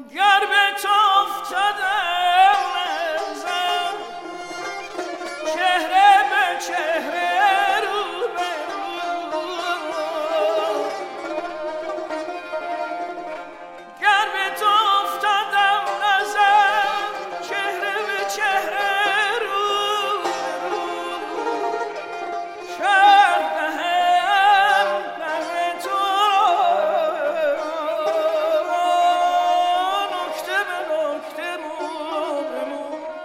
گر به تو افتادم نظر چهره به چهره رو به رو گر به تو افتادم نظر چهره به چهره رو به رو شرح دهم غم تو نکته به نکته مو به مو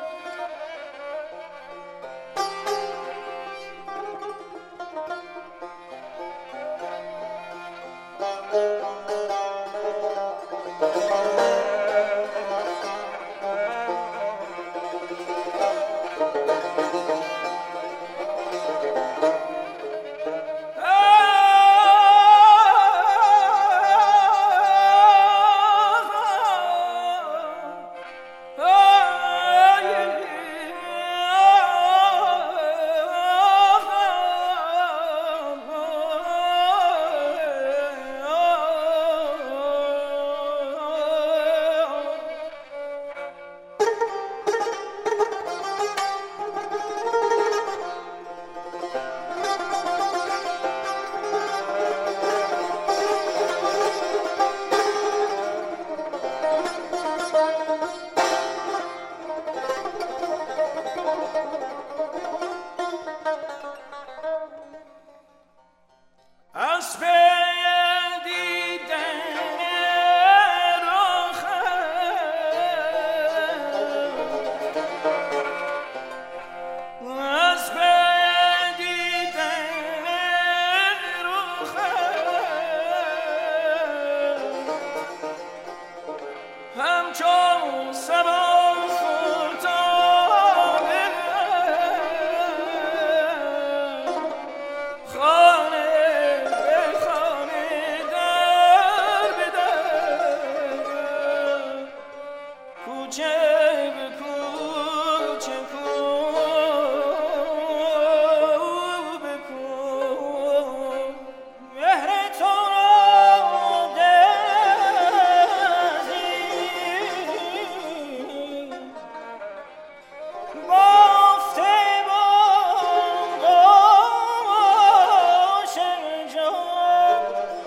از پی دیدن رخت از پی دیدن رخت همچون صبا فتاده خانه کوچه به کوچه کو به کو مهر تو را دزدی بافته باش جان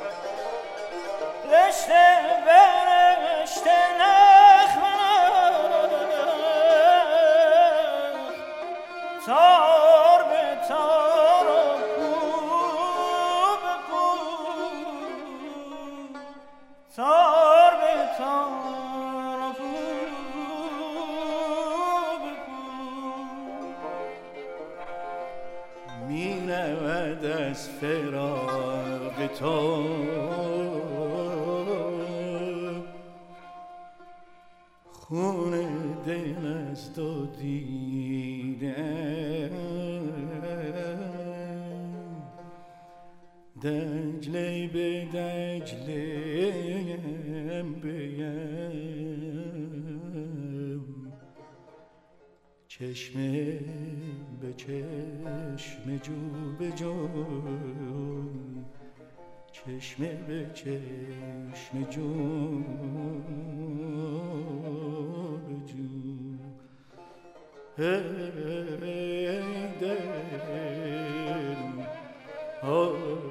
رشته به رشته تار به تار و پو به پو تار به تار و پو به پو می رود از فراق تو خون دل از تو دیدم دجله به دجله بیم چشمه به چشم جو به جو چشمه به چشم جو به جو ای دل